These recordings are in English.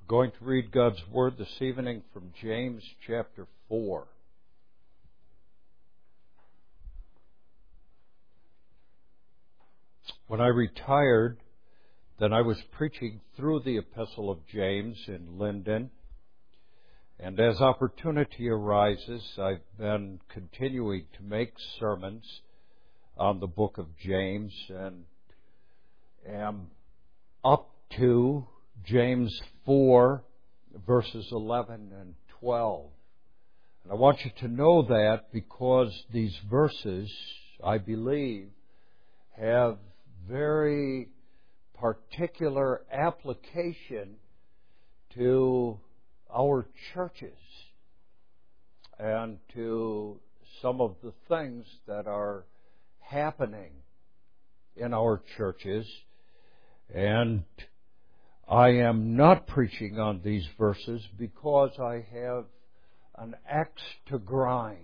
Going to read God's Word this evening from James chapter 4. When I retired, then I was preaching through the Epistle of James in Linden. And as opportunity arises, I've been continuing to make sermons on the book of James and am up to James 4, verses 11 and 12. And I want you to know that because these verses, I believe, have very particular application to our churches and to some of the things that are happening in our churches. And I am not preaching on these verses because I have an axe to grind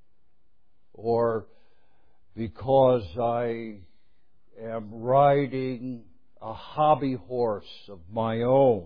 or because I am riding a hobby horse of my own,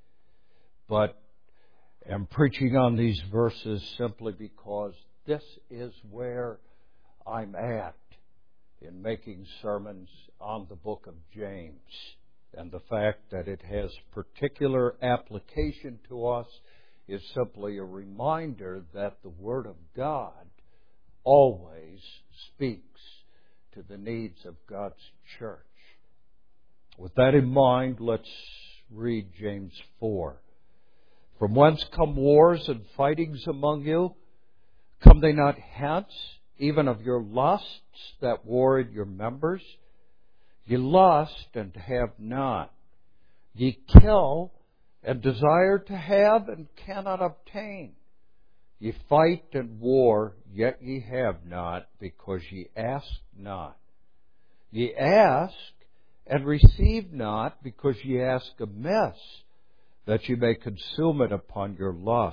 but am preaching on these verses simply because this is where I'm at in making sermons on the book of James. And the fact that it has particular application to us is simply a reminder that the Word of God always speaks to the needs of God's church. With that in mind, let's read James 4. From whence come wars and fightings among you? Come they not hence, even of your lusts that war in your members? Ye lust and have not. Ye kill and desire to have and cannot obtain. Ye fight and war, yet ye have not, because ye ask not. Ye ask and receive not, because ye ask amiss, that ye may consume it upon your lusts.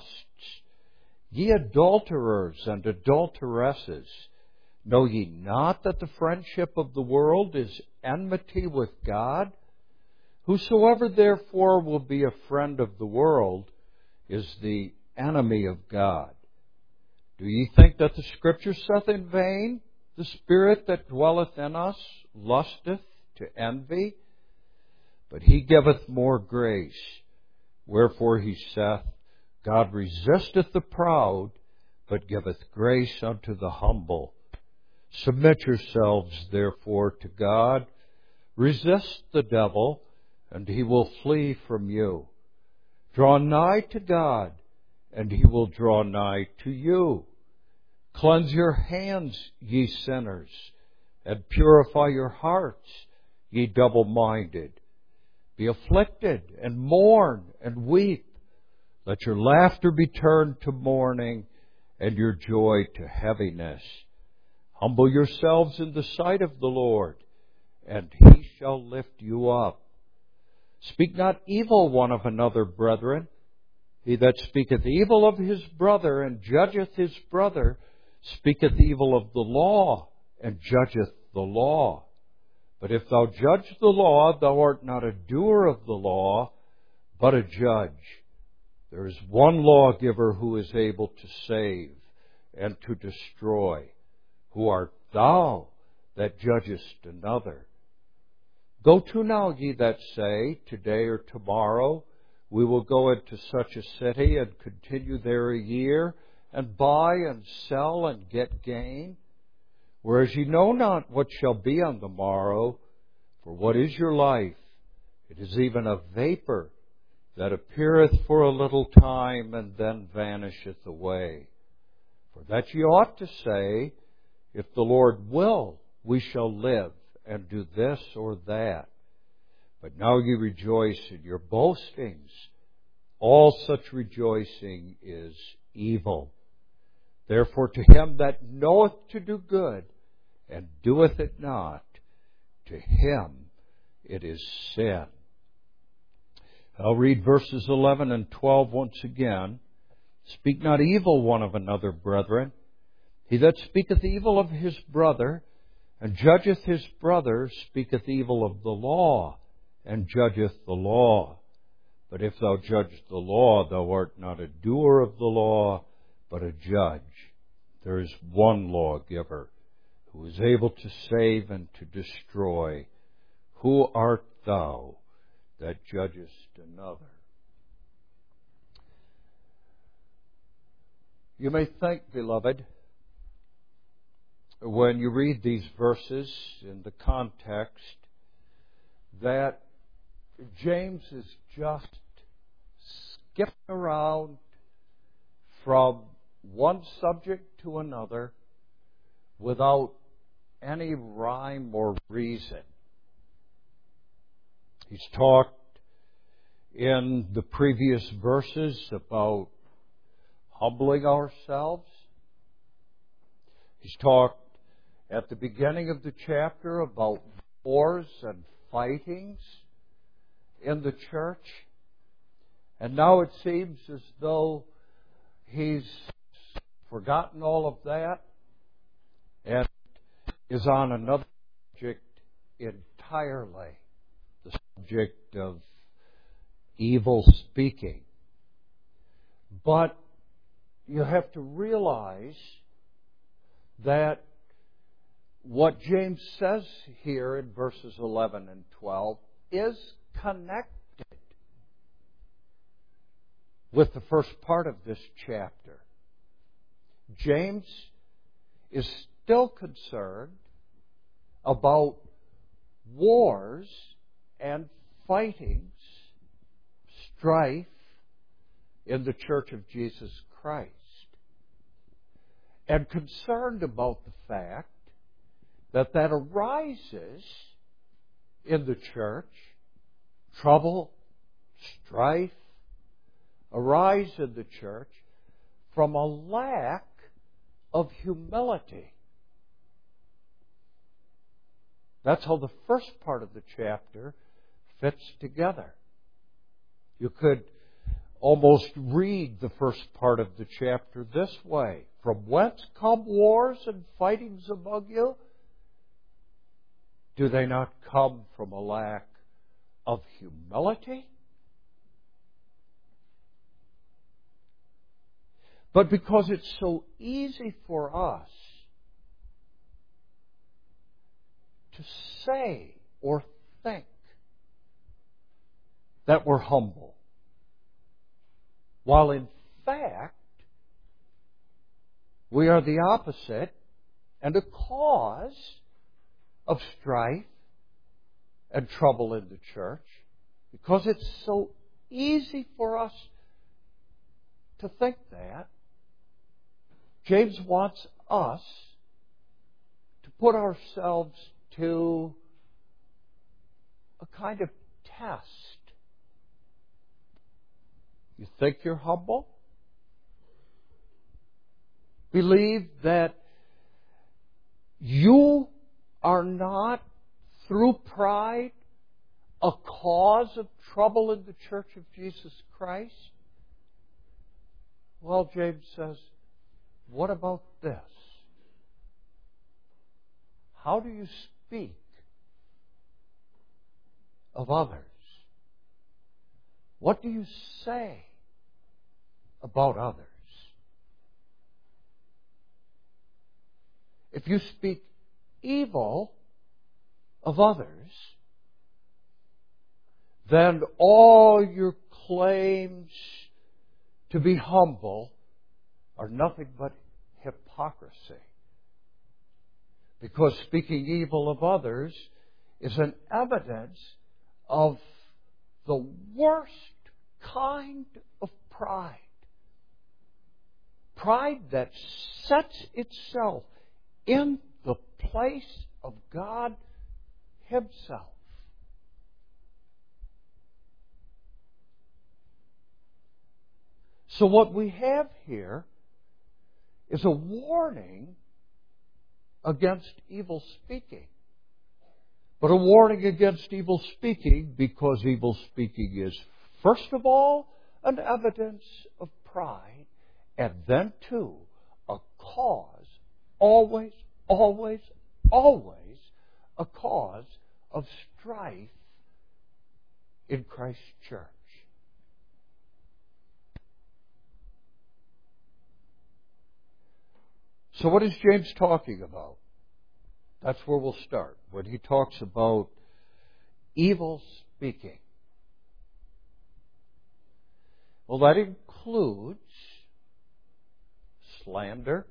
Ye adulterers and adulteresses, know ye not that the friendship of the world is enmity with God? Whosoever therefore will be a friend of the world is the enemy of God. Do ye think that the Scripture saith in vain, the Spirit that dwelleth in us lusteth to envy? But He giveth more grace. Wherefore He saith, God resisteth the proud, but giveth grace unto the humble. Submit yourselves, therefore, to God. Resist the devil, and he will flee from you. Draw nigh to God, and He will draw nigh to you. Cleanse your hands, ye sinners, and purify your hearts, ye double-minded. Be afflicted, and mourn, and weep. Let your laughter be turned to mourning, and your joy to heaviness. Humble yourselves in the sight of the Lord, and He shall lift you up. Speak not evil one of another, brethren. He that speaketh evil of his brother and judgeth his brother speaketh evil of the law and judgeth the law. But if thou judge the law, thou art not a doer of the law, but a judge. There is one lawgiver who is able to save and to destroy. Who art thou that judgest another? Go to now, ye that say, today or tomorrow, we will go into such a city and continue there a year, and buy and sell and get gain. Whereas ye know not what shall be on the morrow, for what is your life? It is even a vapor that appeareth for a little time and then vanisheth away. For that ye ought to say, if the Lord will, we shall live and do this or that. But now ye rejoice in your boastings. All such rejoicing is evil. Therefore to him that knoweth to do good and doeth it not, to him it is sin. I'll read verses 11 and 12 once again. Speak not evil one of another, brethren. He that speaketh evil of his brother and judgeth his brother speaketh evil of the law and judgeth the law. But if thou judge the law, thou art not a doer of the law, but a judge. There is one lawgiver, who is able to save and to destroy. Who art thou that judgest another? You may think, beloved, when you read these verses in the context, that James is just skipping around from one subject to another without any rhyme or reason. He's talked in the previous verses about humbling ourselves. He's talked at the beginning of the chapter about wars and fightings in the church. And now it seems as though he's forgotten all of that and is on another subject entirely, the subject of evil speaking. But you have to realize that what James says here in verses 11 and 12 is connected with the first part of this chapter. James is still concerned about wars and fightings, strife in the Church of Jesus Christ, and concerned about the fact that arises in the church. Trouble, strife arise in the church from a lack of humility. That's how the first part of the chapter fits together. You could almost read the first part of the chapter this way: from whence come wars and fightings among you? Do they not come from a lack of humility? But because it's so easy for us to say or think that we're humble, while in fact we are the opposite and a cause of strife and trouble in the church, because it's so easy for us to think that, James wants us to put ourselves to a kind of test. You think you're humble? Believe that you are not, through pride, a cause of trouble in the Church of Jesus Christ? Well, James says, what about this? How do you speak of others? What do you say about others? If you speak evil of others, then all your claims to be humble are nothing but hypocrisy. Because speaking evil of others is an evidence of the worst kind of pride. Pride that sets itself in the place of God Himself. So what we have here is a warning against evil speaking. But a warning against evil speaking because evil speaking is, first of all, an evidence of pride, and then, too, a cause, always a cause of strife in Christ's church. So what is James talking about? That's where we'll start. When he talks about evil speaking. Well, that includes slander.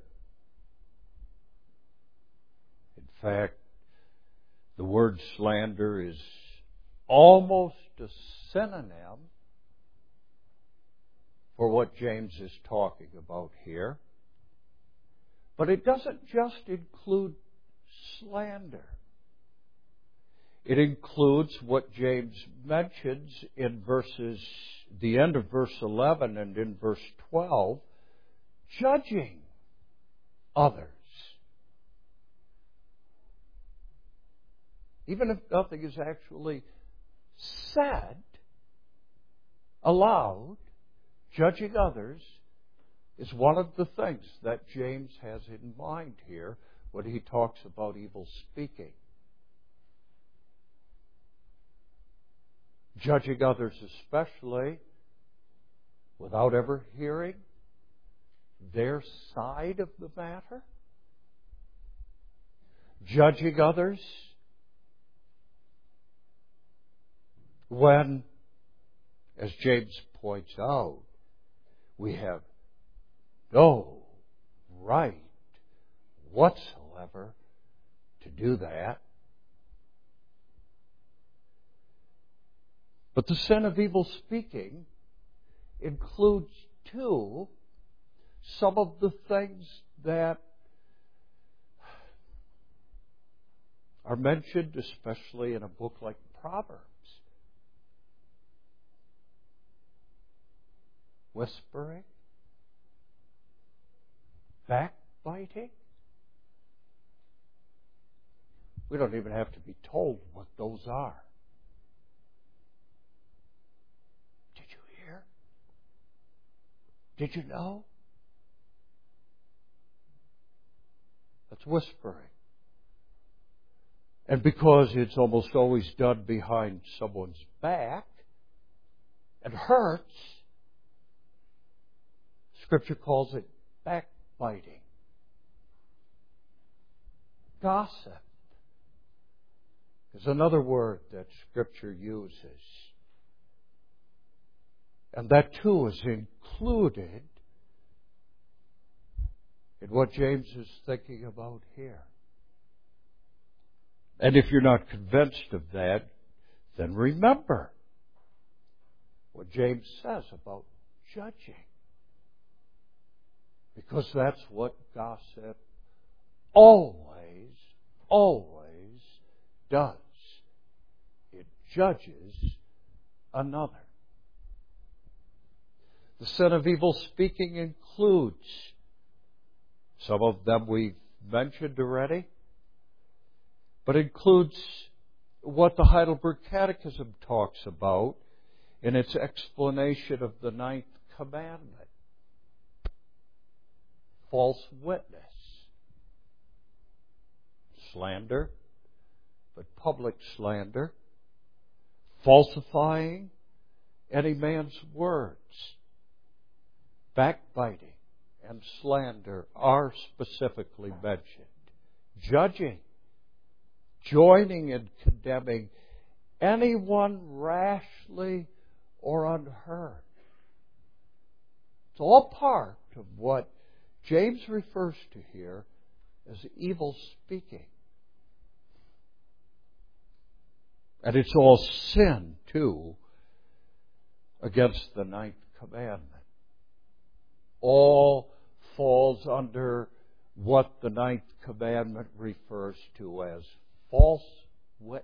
In fact, the word slander is almost a synonym for what James is talking about here. But it doesn't just include slander. It includes what James mentions in the end of verse 11 and in verse 12, judging others. Even if nothing is actually said aloud, judging others is one of the things that James has in mind here when he talks about evil speaking. Judging others especially without ever hearing their side of the matter. Judging others when, as James points out, we have no right whatsoever to do that. But the sin of evil speaking includes, too, some of the things that are mentioned, especially in a book like Proverbs. Whispering, backbiting. We don't even have to be told what those are. Did you hear? Did you know? That's whispering. And because it's almost always done behind someone's back and hurts, Scripture calls it backbiting. Gossip is another word that Scripture uses. And that too is included in what James is thinking about here. And if you're not convinced of that, then remember what James says about judging. Because that's what gossip always does. It judges another. The sin of evil speaking includes some of them we've mentioned already, but includes what the Heidelberg Catechism talks about in its explanation of the 9th commandment. False witness. Slander, but public slander. Falsifying any man's words. Backbiting and slander are specifically mentioned. Judging. Joining and condemning anyone rashly or unheard. It's all part of what James refers to here as evil speaking. And it's all sin, too, against the 9th commandment. All falls under what the 9th commandment refers to as false witness.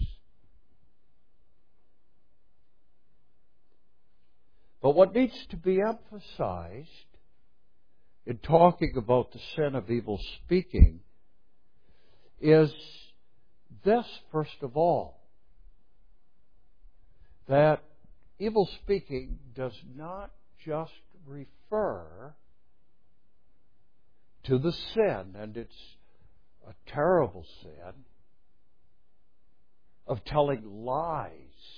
But what needs to be emphasized in talking about the sin of evil speaking is this, first of all, that evil speaking does not just refer to the sin, and it's a terrible sin, of telling lies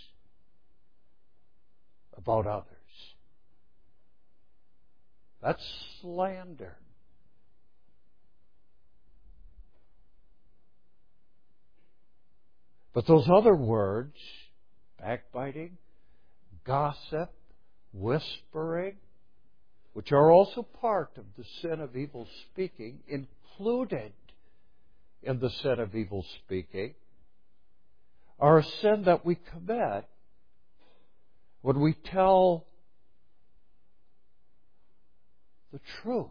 about others. That's slander. But those other words, backbiting, gossip, whispering, which are also part of the sin of evil speaking, included in the sin of evil speaking, are a sin that we commit when we tell the truth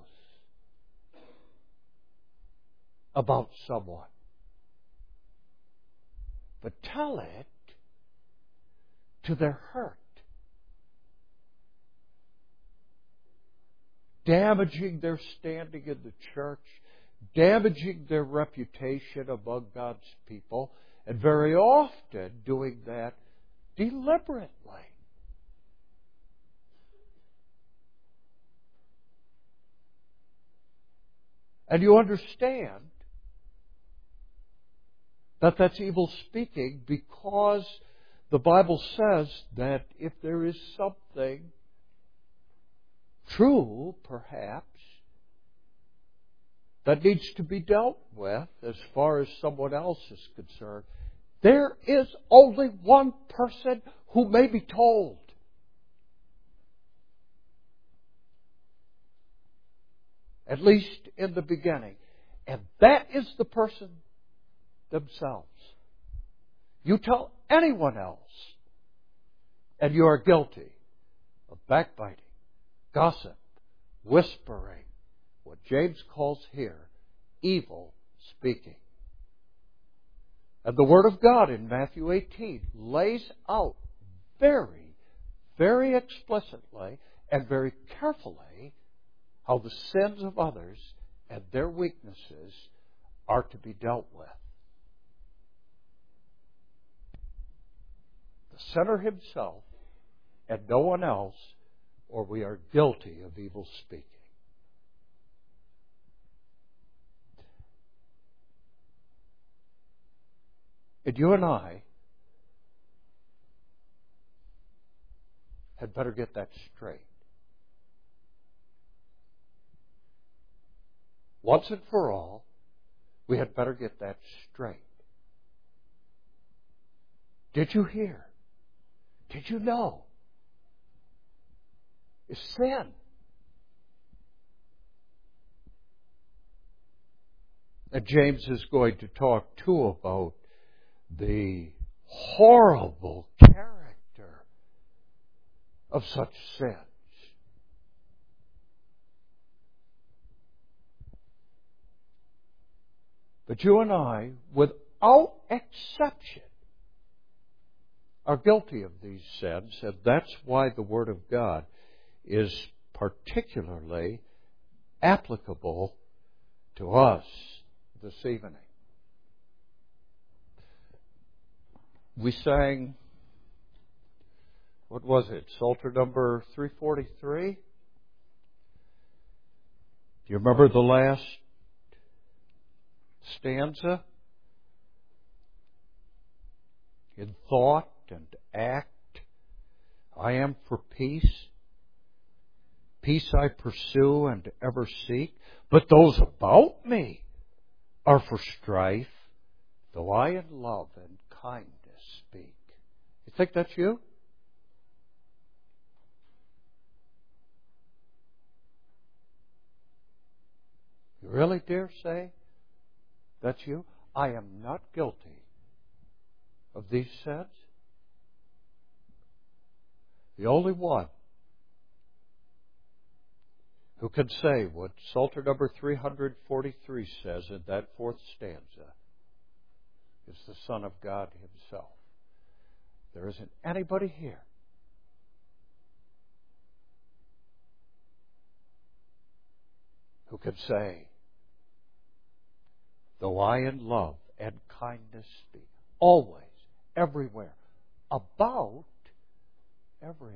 about someone. But tell it to their hurt, damaging their standing in the church, damaging their reputation among God's people, and very often doing that deliberately. And you understand that that's evil speaking because the Bible says that if there is something true, perhaps, that needs to be dealt with as far as someone else is concerned, there is only one person who may be told. At least in the beginning. And that is the person themselves. You tell anyone else, and you are guilty of backbiting, gossip, whispering, what James calls here evil speaking. And the Word of God in Matthew 18 lays out very, very explicitly and very carefully how the sins of others and their weaknesses are to be dealt with. The sinner himself and no one else, or we are guilty of evil speaking. And you and I had better get that straight. Once and for all, we had better get that straight. Did you hear? Did you know? It's sin. And James is going to talk too about the horrible character of such sins. But you and I, without exception, are guilty of these sins, and that's why the Word of God is particularly applicable to us this evening. We sang, what was it, Psalter number 343? Do you remember the last stanza? In thought and act, I am for peace. Peace I pursue and ever seek. But those about me are for strife, though I in love and kindness speak. You think that's you? You really dare say that's you? I am not guilty of these sins. The only one who can say what Psalter number 343 says in that fourth stanza is the Son of God Himself. There isn't anybody here who can say, though I in love and kindness speak, always, everywhere, about everyone.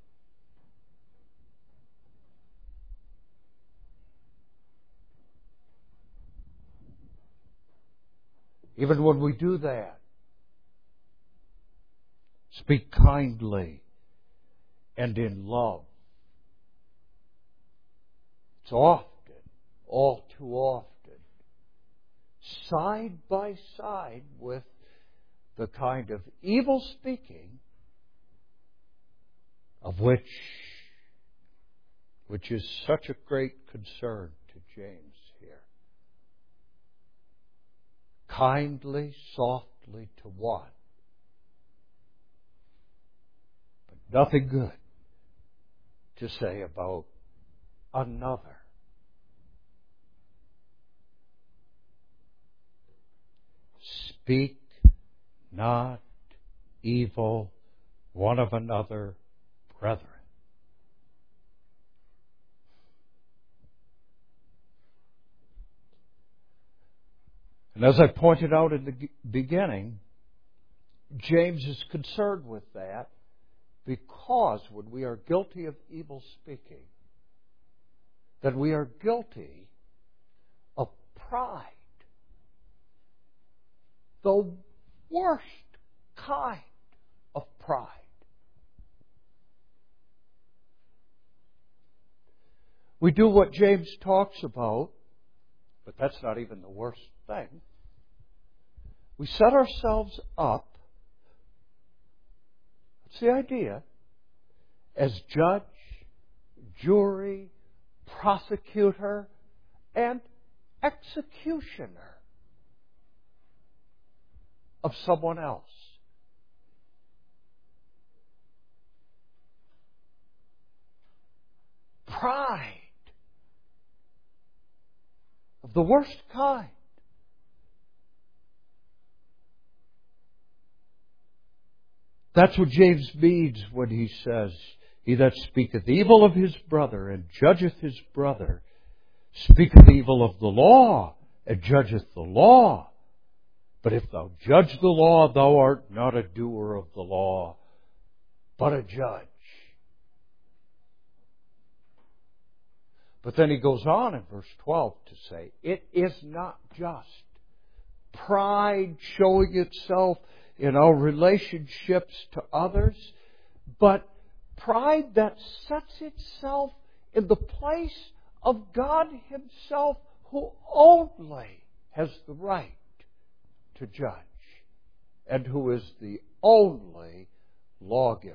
Even when we do that, speak kindly and in love. It's often, all too often, side by side with the kind of evil speaking of which is such a great concern to James here. Kindly, softly to one, but nothing good to say about another. Speak not evil one of another, brethren. And as I pointed out in the beginning, James is concerned with that because when we are guilty of evil speaking, that we are guilty of pride. The worst kind of pride. We do what James talks about, but that's not even the worst thing. We set ourselves up, that's the idea, as judge, jury, prosecutor, and executioner of someone else. Pride of the worst kind. That's what James means when he says, he that speaketh evil of his brother and judgeth his brother, speaketh evil of the law and judgeth the law. But if thou judge the law, thou art not a doer of the law, but a judge. But then he goes on in verse 12 to say, it is not just pride showing itself in our relationships to others, but pride that sets itself in the place of God Himself, who only has the right to judge and who is the only lawgiver.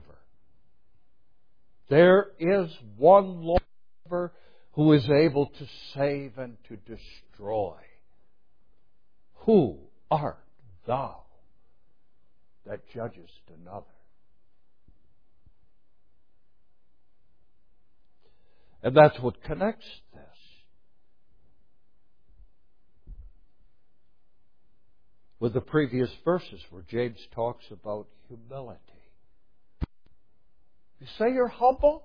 There is one lawgiver who is able to save and to destroy. Who art thou that judgest another? And that's what connects this. With the previous verses where James talks about humility. You say you're humble?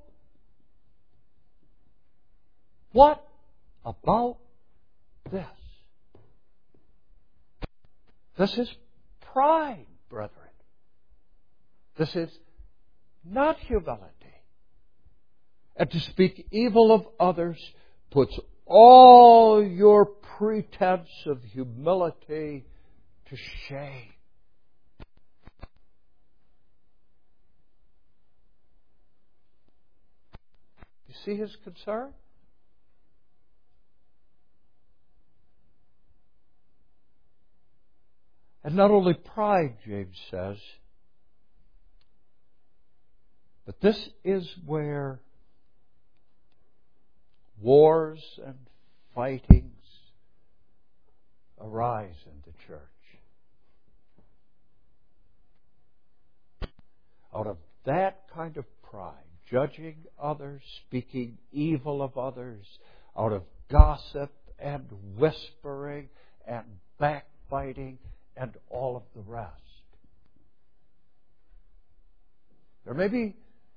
What about this? This is pride, brethren. This is not humility. And to speak evil of others puts all your pretense of humility to shame. You see his concern? And not only pride, James says, but this is where wars and fightings arise in the church. Out of that kind of pride, judging others, speaking evil of others, out of gossip and whispering and backbiting and all of the rest. There may be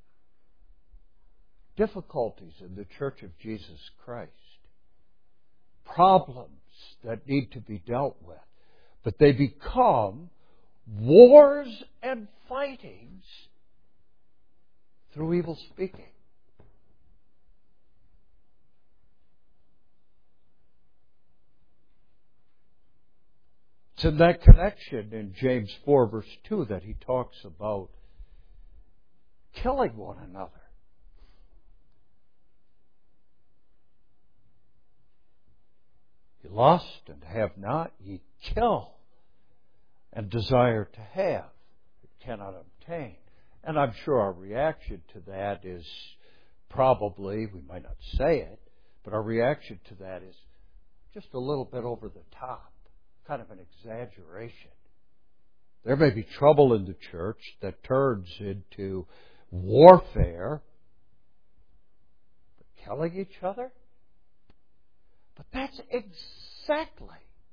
difficulties in the Church of Jesus Christ, problems that need to be dealt with, but they become wars and fightings through evil speaking. It's in that connection in James 4 verse 2 that he talks about killing one another. Ye lust and have not, ye kill. and desire to have, but cannot obtain. And I'm sure our reaction to that is probably, we might not say it, but our reaction to that is just a little bit over the top, kind of an exaggeration. There may be trouble in the church that turns into warfare, but killing each other? But that's exactly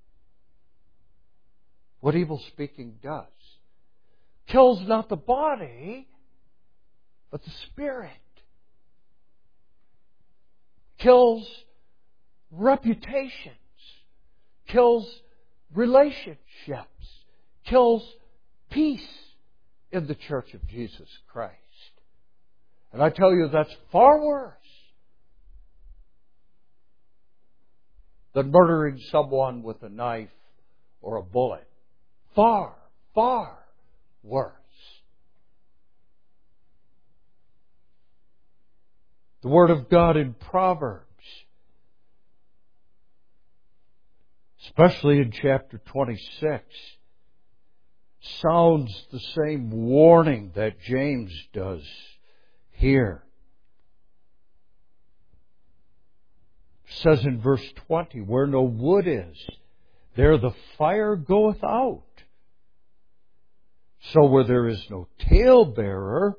what evil speaking does. Kills not the body, but the spirit. Kills reputations. Kills relationships. Kills peace in the Church of Jesus Christ. And I tell you, that's far worse than murdering someone with a knife or a bullet. Far, far worse. The Word of God in Proverbs, especially in chapter 26, sounds the same warning that James does here. It says in verse 20, where no wood is, there the fire goeth out. So where there is no talebearer,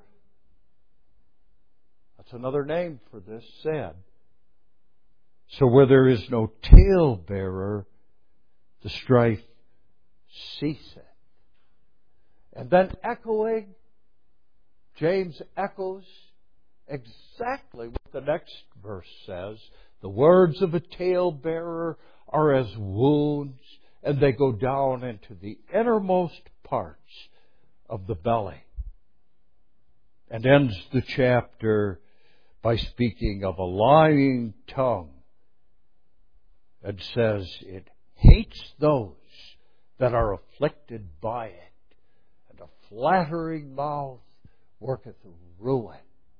that's another name for this sin. So where there is no talebearer, the strife ceaseth. And then echoing, James echoes exactly what the next verse says. The words of a talebearer are as wounds, and they go down into the innermost parts of the belly. And ends the chapter by speaking of a lying tongue, and says it hates those that are afflicted by it. A flattering mouth worketh ruin.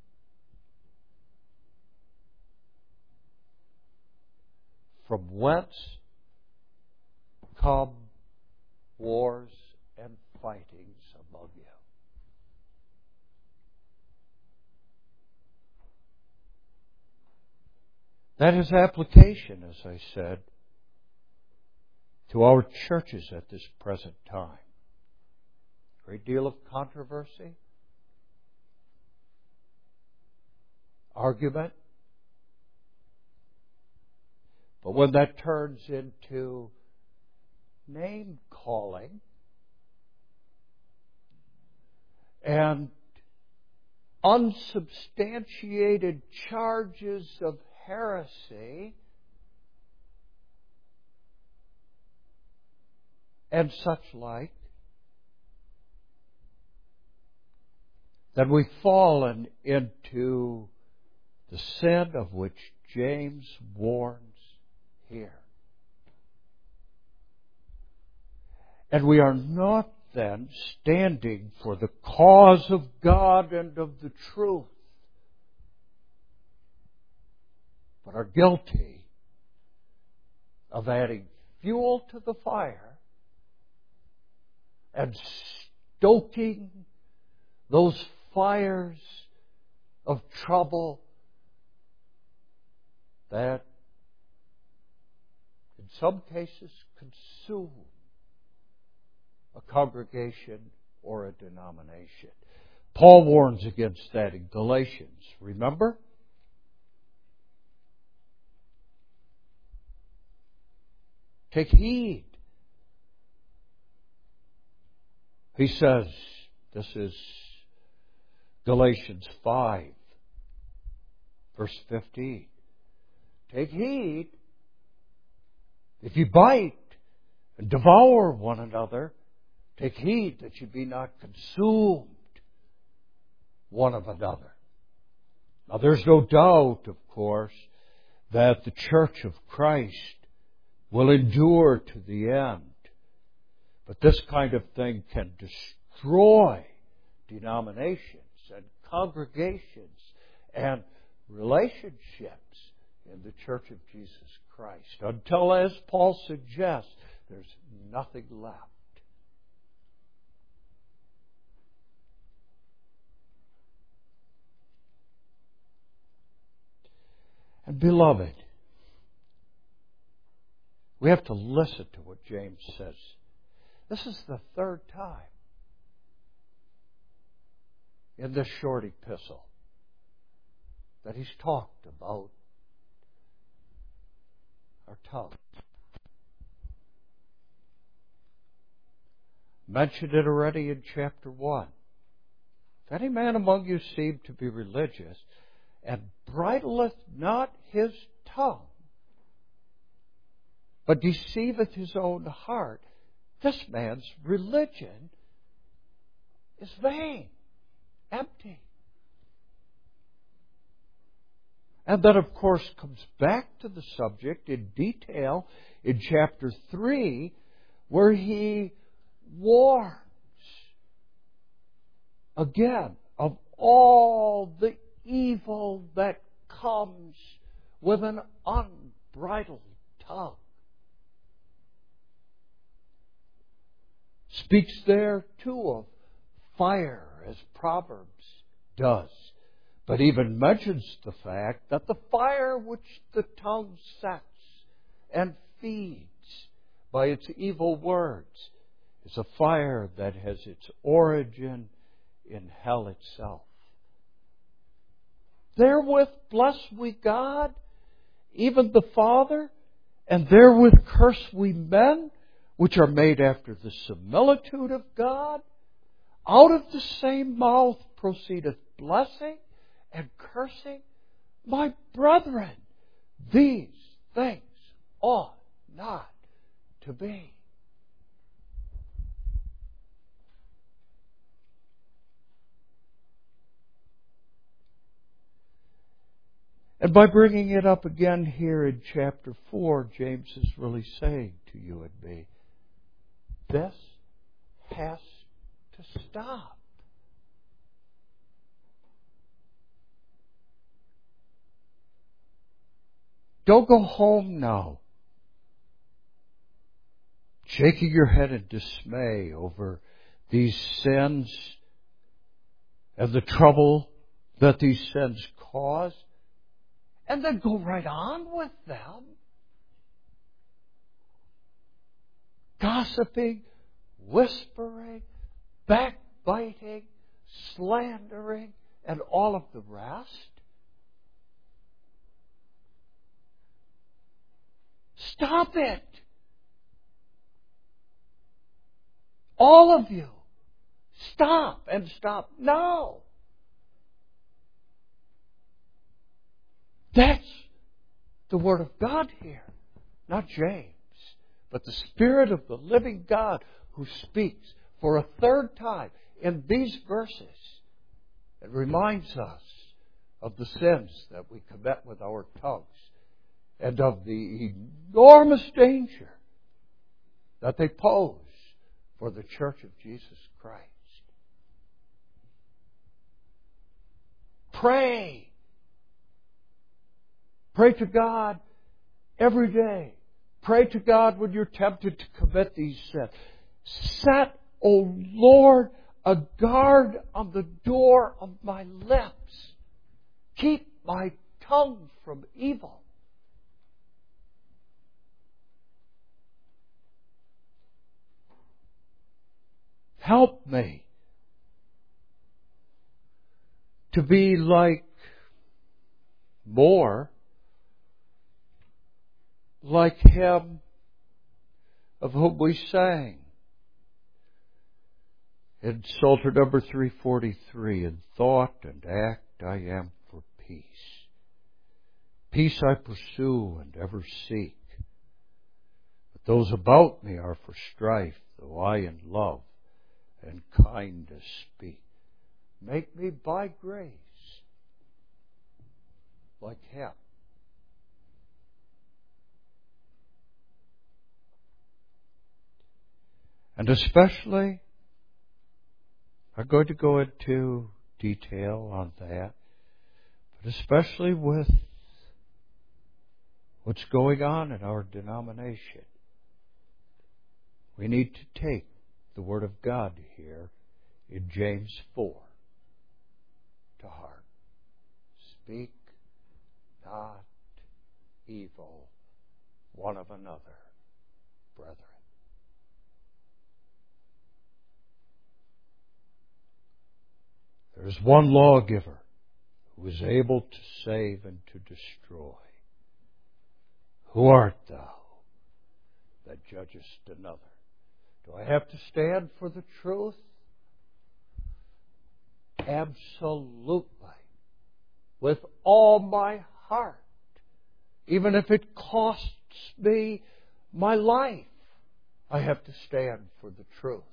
From whence come wars and fightings among you? That has application, as I said, to our churches at this present time. Great deal of controversy, argument. But when that turns into name calling and unsubstantiated charges of heresy and such like, then we've fallen into the sin of which James warns here. And we are not then standing for the cause of God and of the truth, but are guilty of adding fuel to the fire and stoking those fires of trouble that in some cases consume a congregation or a denomination. Paul warns against that in Galatians. Remember? Take heed. He says, this is Galatians 5, verse 15. Take heed, if you bite and devour one another, take heed that you be not consumed one of another. Now there's no doubt, of course, that the Church of Christ will endure to the end. But this kind of thing can destroy denominations and congregations and relationships in the Church of Jesus Christ. Until, as Paul suggests, there's nothing left. And beloved, we have to listen to what James says. This is the third time in this short epistle that he's talked about our tongues. Mentioned it already in chapter 1. If any man among you seem to be religious, and bridleth not his tongue, but deceiveth his own heart, this man's religion is vain, empty. And that, of course, comes back to the subject in detail in chapter 3, where he warns again of all the evil that comes with an unbridled tongue. Speaks there, too, of fire, as Proverbs does, but even mentions the fact that the fire which the tongue sets and feeds by its evil words is a fire that has its origin in hell itself. Therewith bless we God, even the Father, and therewith curse we men, which are made after the similitude of God. Out of the same mouth proceedeth blessing and cursing. My brethren, these things ought not to be. And by bringing it up again here in chapter 4, James is really saying to you and me, this has to stop. Don't go home now, shaking your head in dismay over these sins and the trouble that these sins cause, and then go right on with them. Gossiping, whispering, backbiting, slandering, and all of the rest. Stop it. All of you. Stop, and stop now. That's the Word of God here, not James, but the Spirit of the living God who speaks for a third time in these verses and reminds us of the sins that we commit with our tongues and of the enormous danger that they pose for the Church of Jesus Christ. Pray. Pray to God every day. Pray to God when you're tempted to commit these sins. Set, O Lord, a guard on the door of my lips. Keep my tongue from evil. Help me to be more like Him of whom we sang in Psalter number 343, in thought and act I am for peace. Peace I pursue and ever seek. But those about me are for strife, though I in love and kindness speak. Make me by grace like Him. And especially, I'm going to go into detail on that, but especially with what's going on in our denomination. We need to take the Word of God here in James 4 to heart. Speak not evil one of another, brethren. There is one lawgiver who is able to save and to destroy. Who art thou that judgest another? Do I have to stand for the truth? Absolutely. With all my heart. Even if it costs me my life, I have to stand for the truth.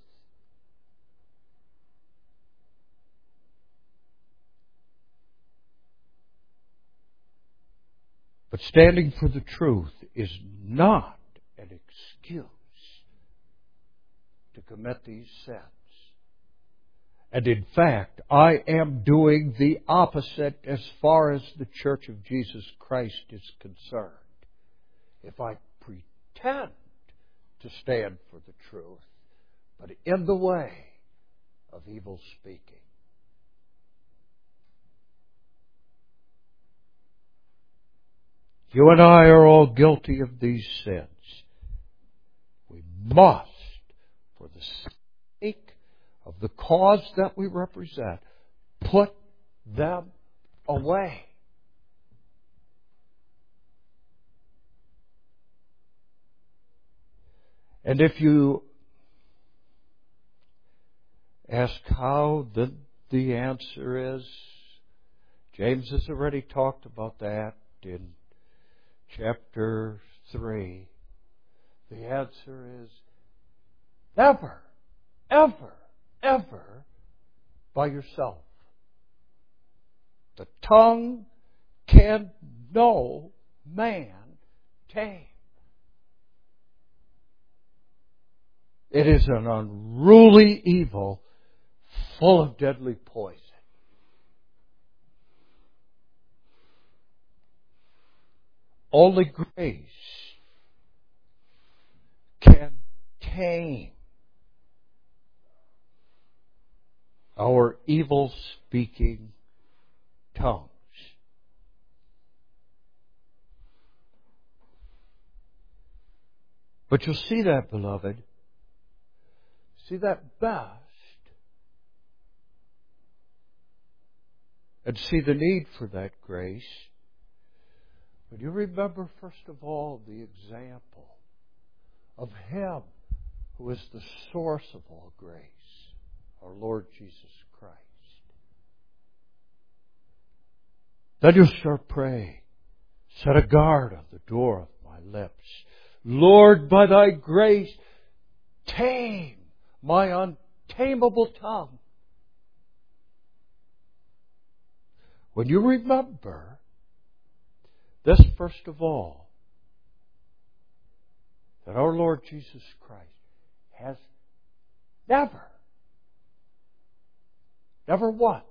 But standing for the truth is not an excuse to commit these sins. And in fact, I am doing the opposite as far as the Church of Jesus Christ is concerned. If I pretend to stand for the truth, but in the way of evil speaking. You and I are all guilty of these sins. We must, for the sake of the cause that we represent, put them away. And if you ask how, then the answer is, James has already talked about that in chapter 3. The answer is never, ever, ever by yourself. The tongue can no man tame. It is an unruly evil full of deadly poison. Only grace can tame our evil-speaking tongues. But you'll see that, beloved. See that best. And see the need for that grace. But you remember, first of all, the example of Him who is the source of all grace, our Lord Jesus Christ. Then you'll start praying. Set a guard on the door of my lips. Lord, by thy grace, tame my untamable tongue. When you remember this, first of all, that our Lord Jesus Christ has never once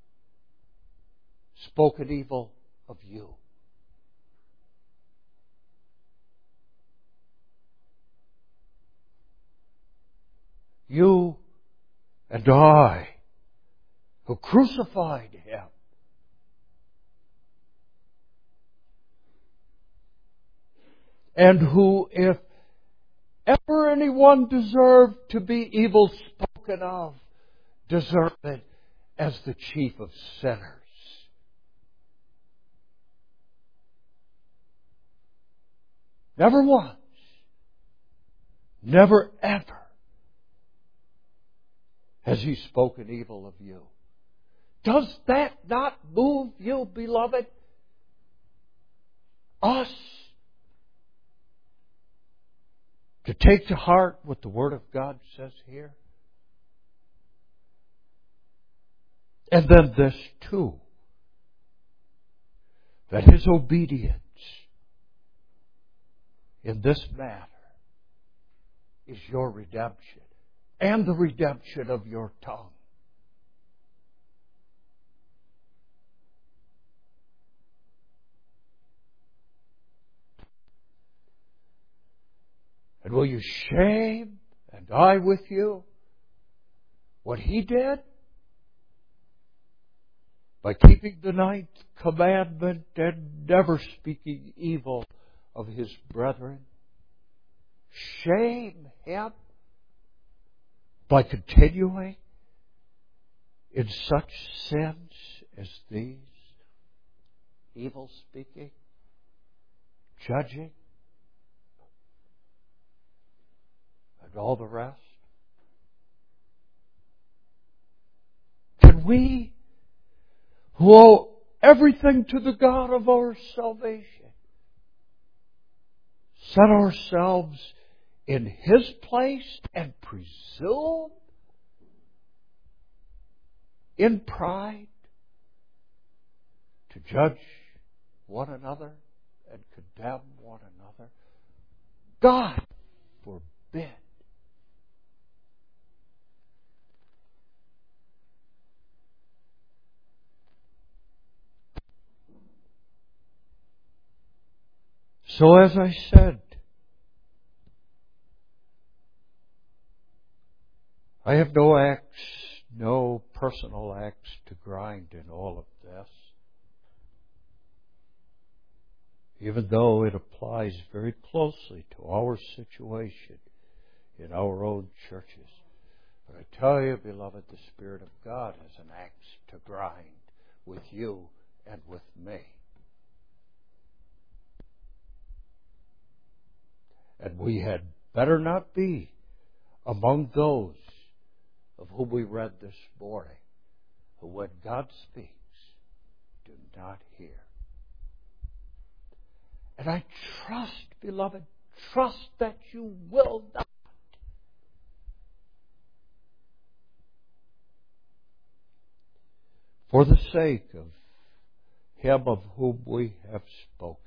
spoken evil of you. You and I, who crucified Him, and who, if ever anyone deserved to be evil spoken of, deserved it as the chief of sinners. Never once, never ever has He spoken evil of you. Does that not move you, beloved? Us? To take to heart what the Word of God says here? And then this too, that His obedience in this matter is your redemption and the redemption of your tongue. And will you shame and I with you what He did? By keeping the ninth commandment and never speaking evil of his brethren, shame him by continuing in such sins as these? Evil speaking, judging, and all the rest? Can we, who owe everything to the God of our salvation, set ourselves in his place and presume in pride to judge one another and condemn one another? God forbid. So as I said, I have no axe, no personal axe to grind in all of this, even though it applies very closely to our situation in our own churches. But I tell you, beloved, the Spirit of God has an axe to grind with you and with me. And we had better not be among those of whom we read this morning, who when God speaks, do not hear. And I trust, beloved, trust that you will not. For the sake of him of whom we have spoken,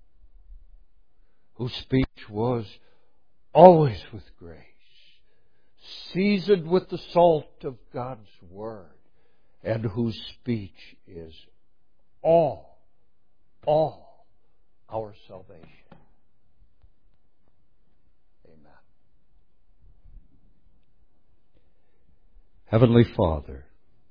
whose speech was always with grace, seasoned with the salt of God's Word, and whose speech is all our salvation. Amen. Heavenly Father,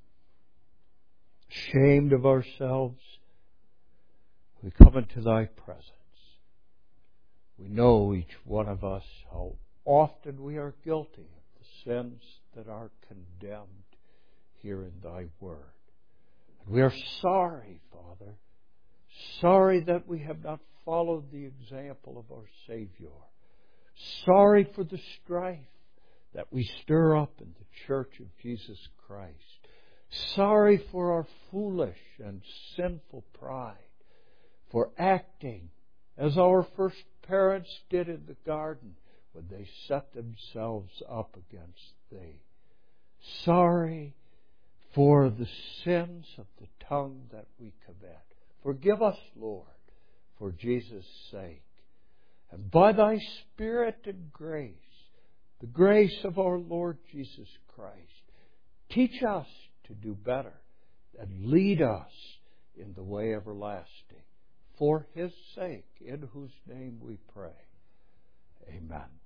ashamed of ourselves, we come into thy presence. We know, each one of us, how often we are guilty of the sins that are condemned here in thy word. And we are sorry, Father, sorry that we have not followed the example of our Savior. Sorry for the strife that we stir up in the Church of Jesus Christ. Sorry for our foolish and sinful pride, for acting as our first parents did in the garden when they set themselves up against thee. Sorry for the sins of the tongue that we commit. Forgive us, Lord, for Jesus' sake. And by thy Spirit and grace, the grace of our Lord Jesus Christ, teach us to do better and lead us in the way everlasting. For his sake, in whose name we pray. Amen.